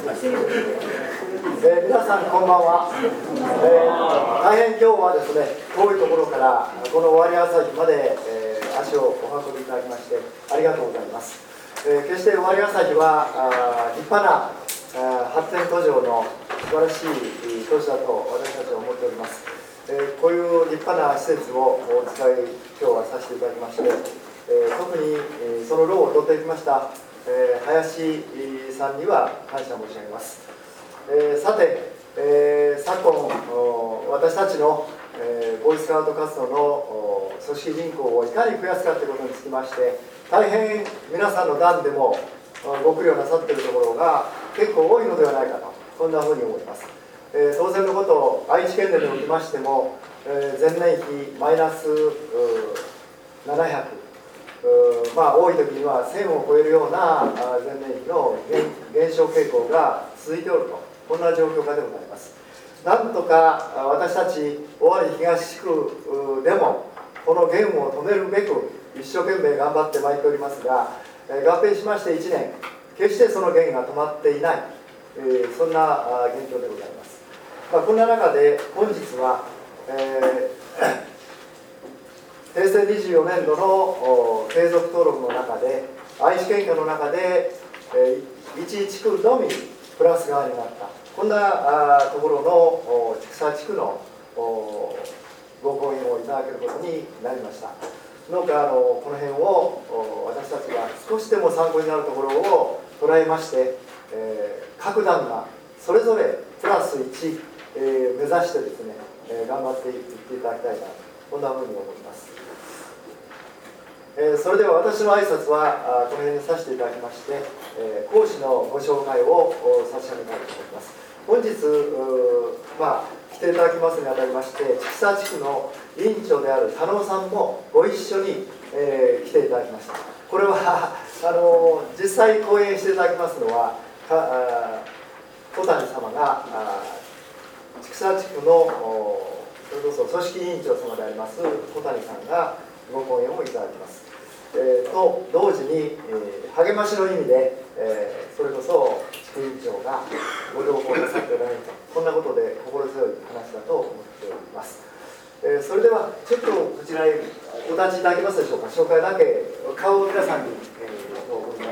皆さんこんばんは。大変今日はですね、遠いところからこの尾張朝日まで、足をお運びいただきましてありがとうございます。決して尾張朝日は立派な発展途上の素晴らしい都市だと私たちは思っております。こういう立派な施設をお使い今日はさせていただきまして、特にその労を取っていきました林さんには感謝申し上げます。さて、昨今私たちのボーイスカウト活動の組織人口をいかに増やすかということにつきまして大変皆さんの団でもご苦慮なさっているところが結構多いのではないかと、そんなふうに思います。当然のこと、愛知県でおきましても前年比マイナス700、多い時には1000を超えるような前年比の減少傾向が続いておると、こんな状況下でございます。なんとか私たち尾張東地区でもこの減を止めるべく一生懸命頑張ってまいっておりますが、合併しまして1年、決してその減が止まっていない、そんな現状でございます。こんな中で本日は、平成24年度の継続登録の中で愛知県下の中で1地区のみプラス側になった、こんなところの千草地区のご講演をいただけることになりました。どうかこの辺を私たちが少しでも参考になるところを捉えまして、各団がそれぞれプラス1、目指してですね、頑張っていっていただきたいな、こんなふうに思います。それでは私の挨拶はこの辺にさせていただきまして、講師のご紹介を差し上げたいと思います。本日、来ていただきますにあたりまして千草地区の委員長である田野さんもご一緒に、来ていただきました。これは実際講演していただきますのは小谷様が千草地区のそれこそ組織委員長様であります小谷さんがご講演をいただきます。と同時に、励ましの意味で、それこそ地区委員長がご同行なさっておられると、こんなことで心強い話だと思っております。それではちょっとこちらへお立ちいただけますでしょうか。紹介だけ顔を皆さんに、思います。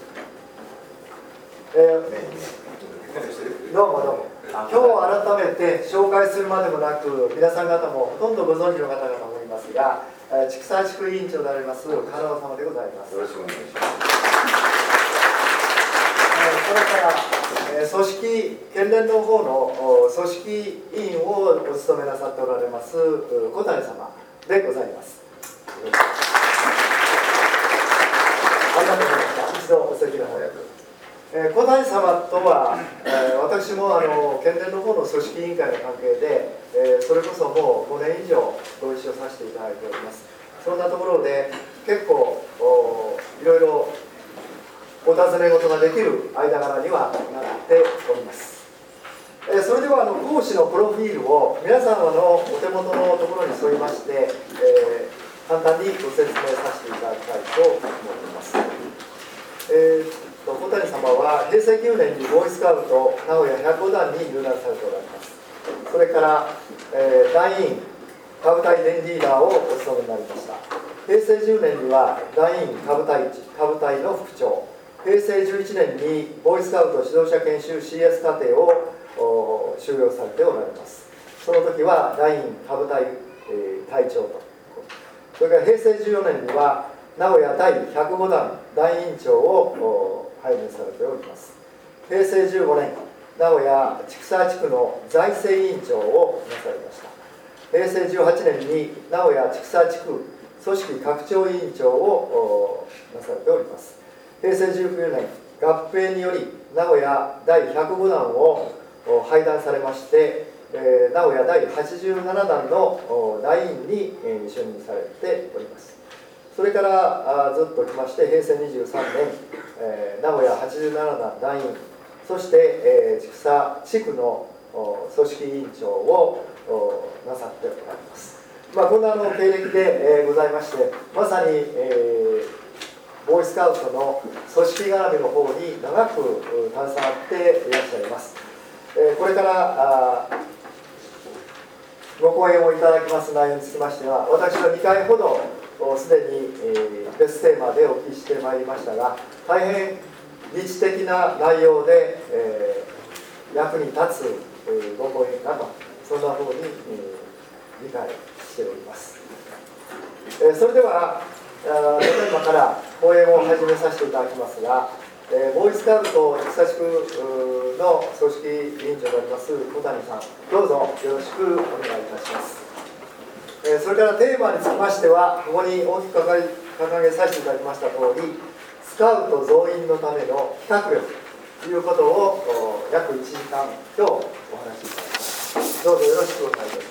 どうもどうも。今日改めて紹介するまでもなく皆さん方もほとんどご存知の方々もいますが、千草地区委員長であります加納様でございます。 よろしくお願いします。 それから組織県連の方の組織委員をお務めなさっておられます小谷様でございます。ありがとうございました。一度お席の方へ。小谷様とは、私も県連の方の組織委員会の関係で、それこそもう5年以上ご一緒させていただいております。そんなところで結構いろいろお尋ね事ができる間柄にはなっております。それでは講師のプロフィールを皆様のお手元のところに添いまして、簡単にご説明させていただきたいと思います。小谷様は平成9年にボーイスカウト名古屋105団に入団されておられます。それから、団員下部隊連リーダーをお務めになりました。平成10年には団員下部隊の副長、平成11年にボーイスカウト指導者研修 CS 課程を修了されておられます。その時は団員下部隊、隊長と、それから平成14年には名古屋第105団団員長を拝命されております。平成15年名古屋千草地区の財政委員長をなされました。平成18年に名古屋千草地区組織拡張委員長をなされております。平成19年合併により名古屋第105団を廃団されまして、名古屋第87団の団員に就任されております。それからずっと来まして平成23年、名古屋87団団員、そして、千草地区の組織委員長をなさっておられます。こんな経歴で、ございまして、まさに、 ボーイスカウトの組織絡みの方に長く携わっていらっしゃいます。これからご講演をいただきます内容につきましては、私は2回ほどすでに別テーマでお聞きしてまいりましたが、大変理知的な内容で役に立つご講演かと、そんなふうに理解しております。それではただいまから講演を始めさせていただきますが、ボーイスカウト久しくの組織委員長であります小谷さん、どうぞよろしくお願いいたします。それからテーマにつきましては、ここに大きく掲げさせていただきました通り、スカウト増員のための企画力ということを約1時間今日お話しいただきます。どうぞよろしくお願いいたします。